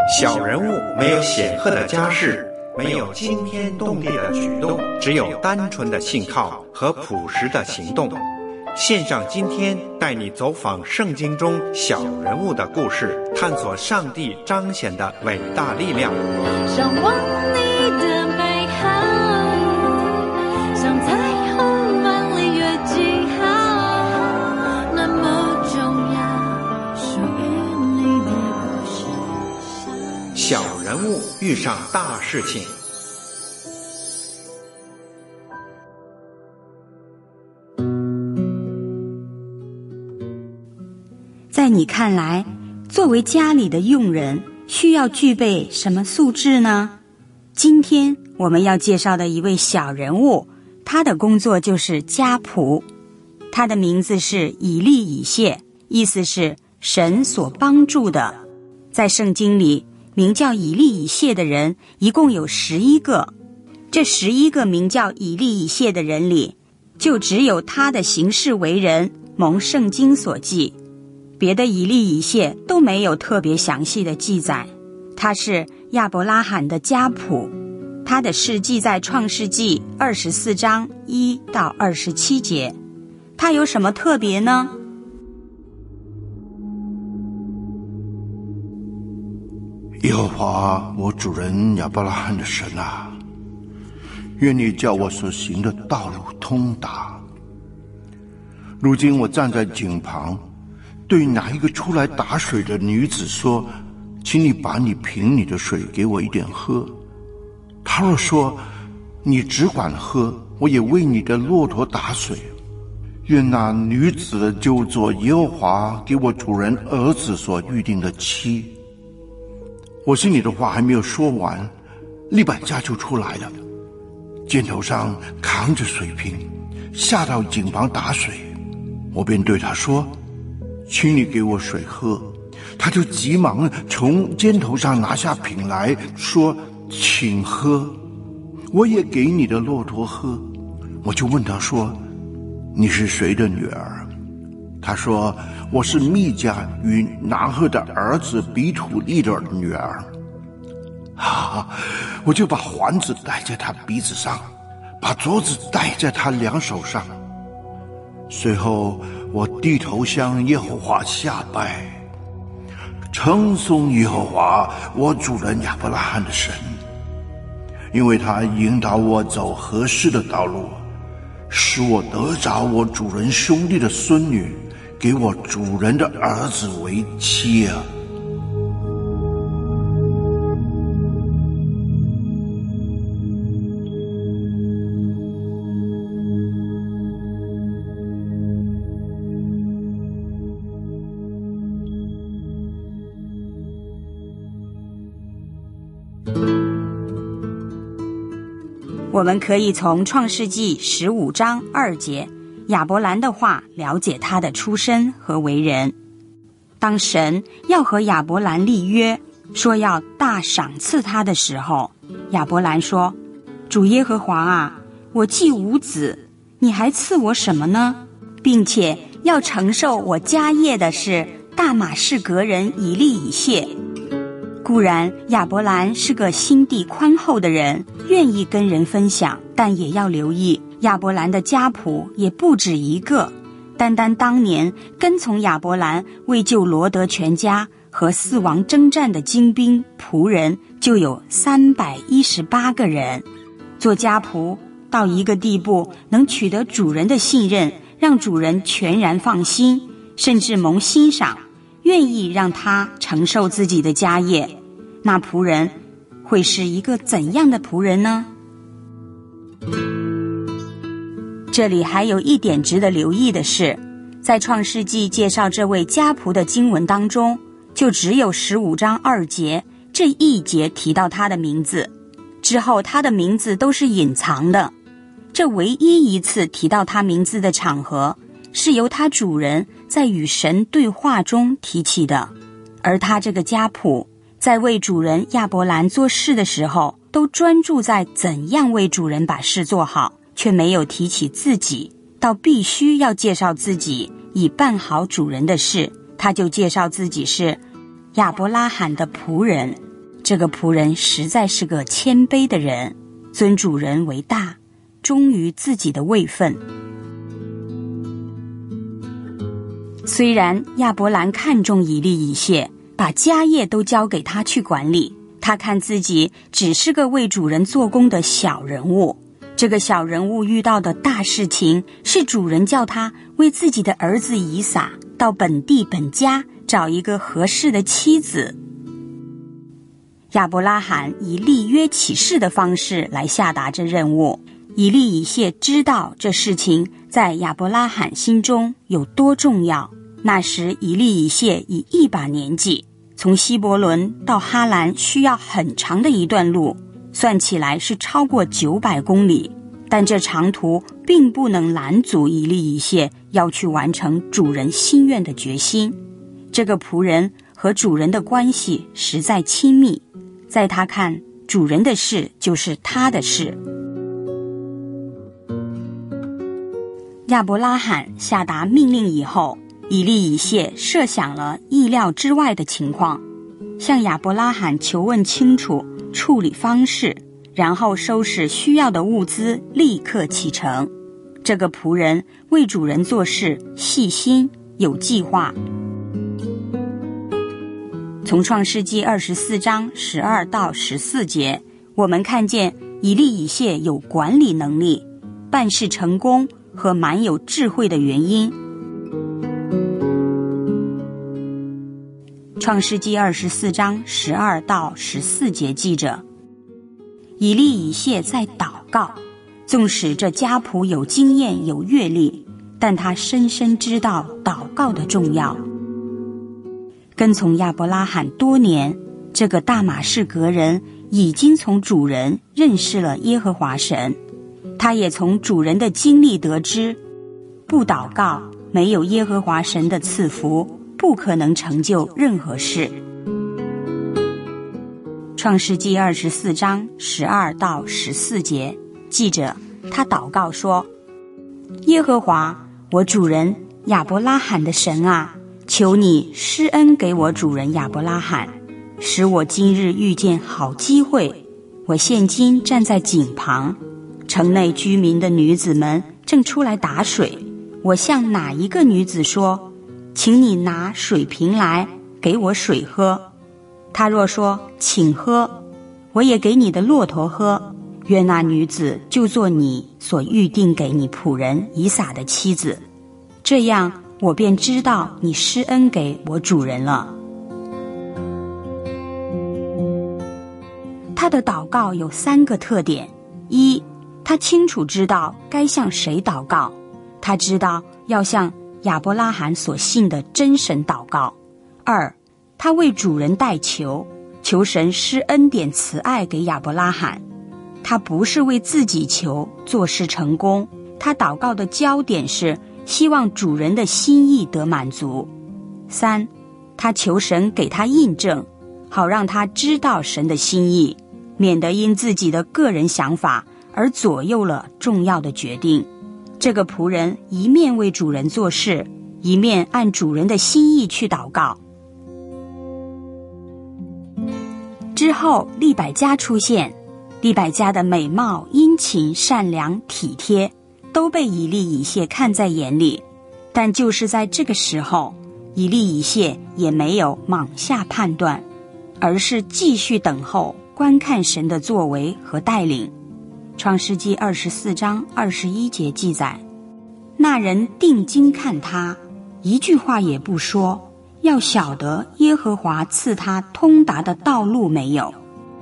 小人物没有显赫的家世，没有惊天动地的举动，只有单纯的信靠和朴实的行动。线上今天带你走访圣经中小人物的故事，探索上帝彰显的伟大力量。 向往你的美好，像彩虹般离越记号，那么重要，属于你的故事。 小人物遇上大事情。 在你看来，作为家里的佣人，需要具备什么素质呢？今天我们要介绍的一位小人物，他的工作就是家仆。他的名字是以利以谢，意思是神所帮助的。在圣经里，名叫以利以谢的人一共有11个。这11个名叫以利以谢的人里，就只有他的行事为人蒙圣经所记。别的以利以谢都没有特别详细的记载。他是亚伯拉罕的家仆，他的事记在创世纪24章1到27节。他有什么特别呢？ 耶和华我主人亚伯拉罕的神啊，愿你叫我所行的道路通达。如今我站在井旁，对哪一个出来打水的女子说，请你把你瓶里的水给我一点喝。她若说，你只管喝，我也为你的骆驼打水。愿那女子就做耶和华给我主人儿子所预定的妻。我心里的话还没有说完，利百加就出来了，肩头上扛着水瓶，下到井旁打水。我便对他说，请你给我水喝。他就急忙从肩头上拿下瓶来说，请喝，我也给你的骆驼喝。我就问他说，你是谁的女儿？他说，我是密迦与拿鹤的儿子比土利的女儿。我就把环子戴在他鼻子上，把镯子戴在他两手上。随后我低头向耶和华下拜，称颂耶和华我主人亚伯拉罕的神，因为他引导我走合适的道路，使我得着我主人兄弟的孙女，给我主人的儿子为妻啊。 我们可以从创世纪15章2节亚伯兰的话了解他的出身和为人。当神要和亚伯兰立约，说要大赏赐他的时候，亚伯兰说，主耶和华啊，我既无子，你还赐我什么呢？并且要承受我家业的是大马士革人以利以谢。固然亚伯兰是个心地宽厚的人，愿意跟人分享，但也要留意，亚伯兰的家仆也不止一个。单单当年跟从亚伯兰为救罗德全家和4王征战的精兵仆人就有318个人。做家仆到一个地步，能取得主人的信任，让主人全然放心，甚至蒙欣赏，愿意让他承受自己的家业，那仆人会是一个怎样的仆人呢？这里还有一点值得留意的是，在创世纪介绍这位家仆的经文当中，就只有15章2节这一节提到他的名字，之后他的名字都是隐藏的。这唯一一次提到他名字的场合，是由他主人在与神对话中提起的。而他这个家仆在为主人亚伯兰做事的时候，都专注在怎样为主人把事做好，却没有提起自己，到必须要介绍自己以办好主人的事，他就介绍自己是亚伯拉罕的仆人， 这个仆人实在是个谦卑的人，尊主人为大，忠于自己的位分。虽然亚伯兰看重以利以谢，把家业都交给他去管理，他看自己只是个为主人做工的小人物。这个小人物遇到的大事情是主人叫他为自己的儿子以撒到本地本家找一个合适的妻子。亚伯拉罕以立约起誓的方式来下达这任务。以利以谢知道这事情在亚伯拉罕心中有多重要。那时以利以谢已一把年纪，从希伯伦到哈兰需要很长的一段路，算起来是超过900公里，但这长途并不能拦阻以利以谢要去完成主人心愿的决心。这个仆人和主人的关系实在亲密，在他看，主人的事就是他的事。亚伯拉罕下达命令以后，以利以谢设想了意料之外的情况，向亚伯拉罕求问清楚处理方式，然后收拾需要的物资，立刻启程。这个仆人为主人做事细心有计划。从创世纪24章12到14节，我们看见以利以谢有管理能力、办事成功和蛮有智慧的原因。创世纪24章12到14节记着，以利以谢在祷告，纵使这家仆有经验有阅历，但他深深知道祷告的重要。跟从亚伯拉罕多年，这个大马士革人已经从主人认识了耶和华神，他也从主人的经历得知，不祷告，没有耶和华神的赐福，不可能成就任何事。创世纪24章12到14节记着，他祷告说：耶和华，我主人亚伯拉罕的神啊，求你施恩给我主人亚伯拉罕，使我今日遇见好机会。我现今站在井旁，城内居民的女子们正出来打水，我向哪一个女子说，请你拿水瓶来给我水喝，她若说请喝，我也给你的骆驼喝，愿那女子就做你所预定给你仆人以撒的妻子，这样我便知道你施恩给我主人了。他的祷告有3个特点：一，他清楚知道该向谁祷告，他知道要向亚伯拉罕所信的真神祷告。2，他为主人代求，求神施恩典慈爱给亚伯拉罕。他不是为自己求做事成功，他祷告的焦点是希望主人的心意得满足。3，他求神给他印证，好让他知道神的心意，免得因自己的个人想法而左右了重要的决定。这个仆人一面为主人做事，一面按主人的心意去祷告。之后利百加出现，利百加的美貌、殷勤、善良、体贴都被以利以谢看在眼里，但就是在这个时候，以利以谢也没有莽下判断，而是继续等候，观看神的作为和带领。创世纪24章21节记载，那人定睛看他，一句话也不说，要晓得耶和华赐他通达的道路没有。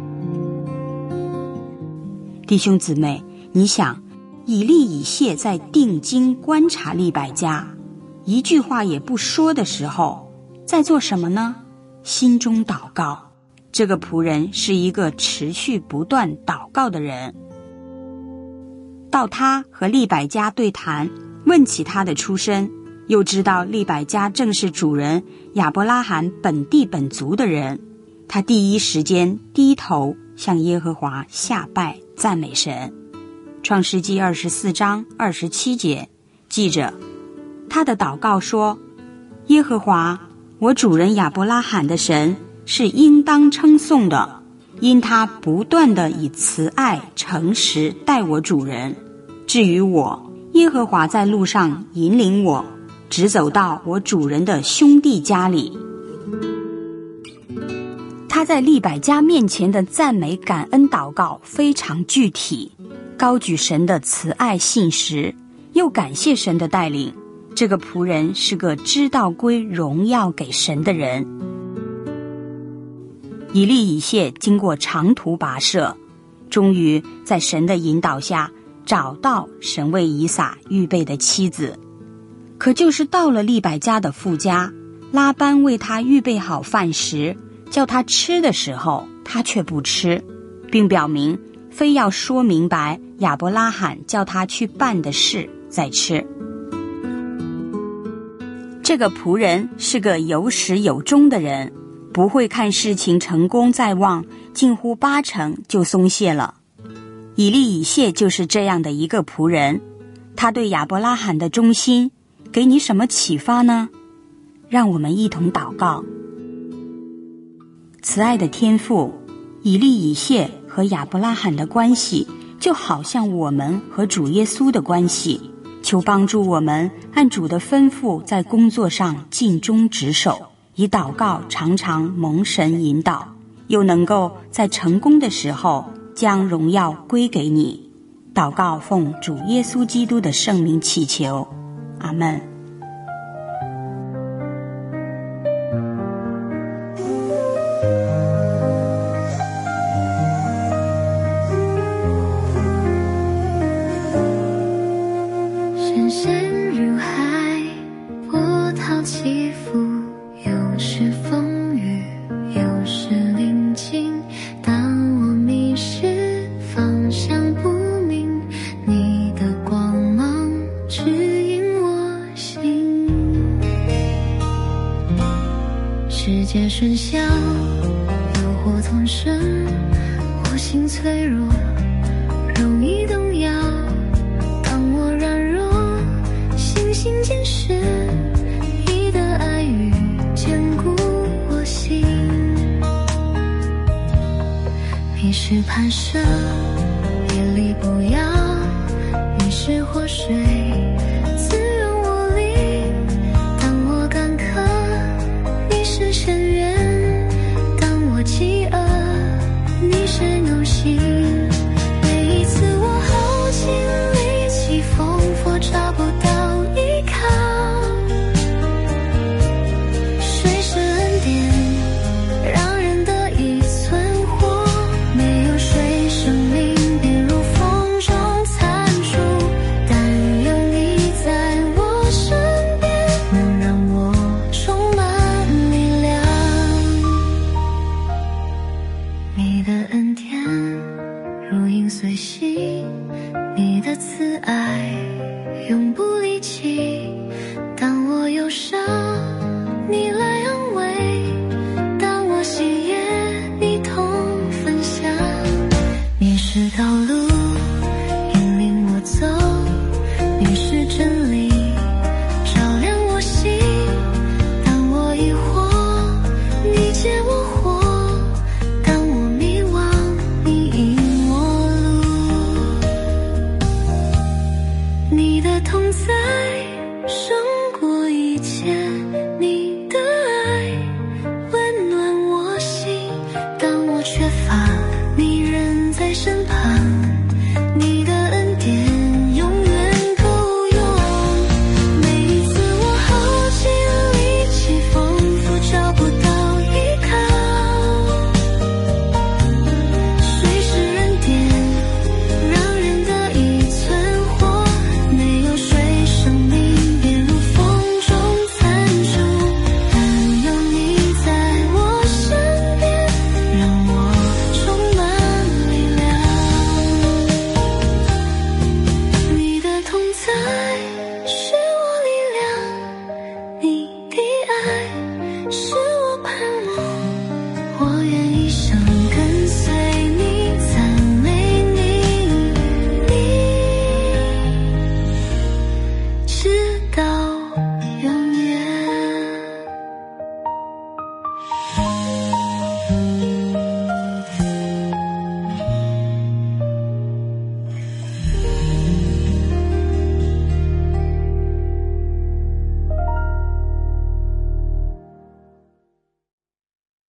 弟兄姊妹，你想，以利以谢在定睛观察利百加，一句话也不说的时候，在做什么呢？心中祷告。这个仆人是一个持续不断祷告的人。到他和利百加对谈，问起他的出身，又知道利百加正是主人亚伯拉罕本地本族的人，他第一时间低头向耶和华下拜赞美神。创世纪24章27节记着，他的祷告说：耶和华，我主人亚伯拉罕的神是应当称颂的， 因他不断地以慈爱诚实待我主人。至于我，耶和华在路上引领我，直走到我主人的兄弟家里。他在利百加面前的赞美感恩祷告非常具体，高举神的慈爱信实，又感谢神的带领。这个仆人是个知道归荣耀给神的人。以利以谢经过长途跋涉，终于在神的引导下找到神为以撒预备的妻子。可就是到了利百加的父家，拉班为他预备好饭食，叫他吃的时候，他却不吃，并表明非要说明白亚伯拉罕叫他去办的事再吃。这个仆人是个有始有终的人，不会看事情成功在望，近乎80%就松懈了。以利以谢就是这样的一个仆人，他对亚伯拉罕的忠心给你什么启发呢？让我们一同祷告。慈爱的天父，以利以谢和亚伯拉罕的关系就好像我们和主耶稣的关系，求帮助我们按主的吩咐在工作上尽忠职守，以祷告常常蒙神引导，又能够在成功的时候将荣耀归给你。祷告奉主耶稣基督的圣名祈求，阿们。 深深如海，波涛起伏，有时风雨，有时宁静。当我迷失方向不明，你的光芒指引我心。世界喧嚣，诱惑丛生，我心脆弱，容易动摇。当我软弱，心坚实，你的爱与坚固我心。你是磐石，屹立不摇，你是活水，